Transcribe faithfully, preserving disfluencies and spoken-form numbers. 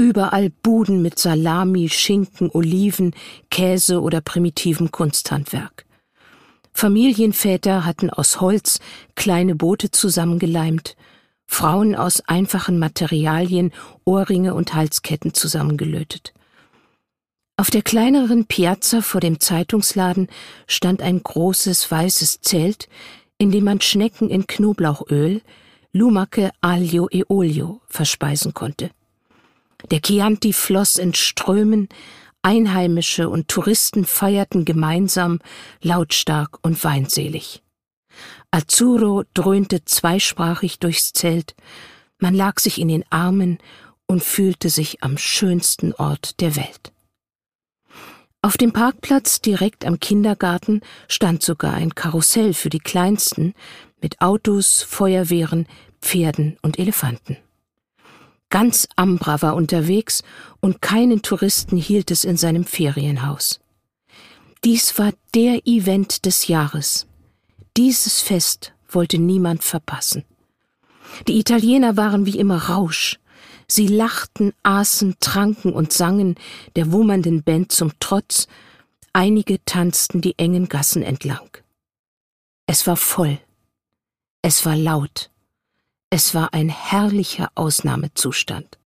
Überall Buden mit Salami, Schinken, Oliven, Käse oder primitivem Kunsthandwerk. Familienväter hatten aus Holz kleine Boote zusammengeleimt, Frauen aus einfachen Materialien Ohrringe und Halsketten zusammengelötet. Auf der kleineren Piazza vor dem Zeitungsladen stand ein großes weißes Zelt, in dem man Schnecken in Knoblauchöl, Lumache aglio e olio, verspeisen konnte. Der Chianti floss in Strömen, Einheimische und Touristen feierten gemeinsam, lautstark und weinselig. Azzurro dröhnte zweisprachig durchs Zelt, man lag sich in den Armen und fühlte sich am schönsten Ort der Welt. Auf dem Parkplatz direkt am Kindergarten stand sogar ein Karussell für die Kleinsten mit Autos, Feuerwehren, Pferden und Elefanten. Ganz Ambra war unterwegs und keinen Touristen hielt es in seinem Ferienhaus. Dies war der Event des Jahres. Dieses Fest wollte niemand verpassen. Die Italiener waren wie immer Rausch. Sie lachten, aßen, tranken und sangen der wummernden Band zum Trotz. Einige tanzten die engen Gassen entlang. Es war voll. Es war laut. Es war ein herrlicher Ausnahmezustand.